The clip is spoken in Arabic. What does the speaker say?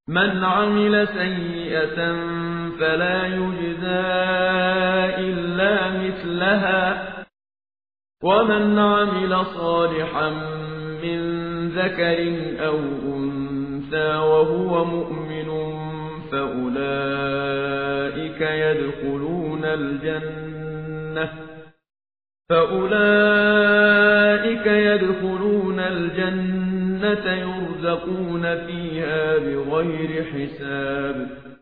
من عمل سيئة فلا يجزى إلا مثلها ومن عمل صالحا من ذكر أو أنثى وهو مؤمن فأولئك يدخلون الجنة يرزقون فيها بغير حساب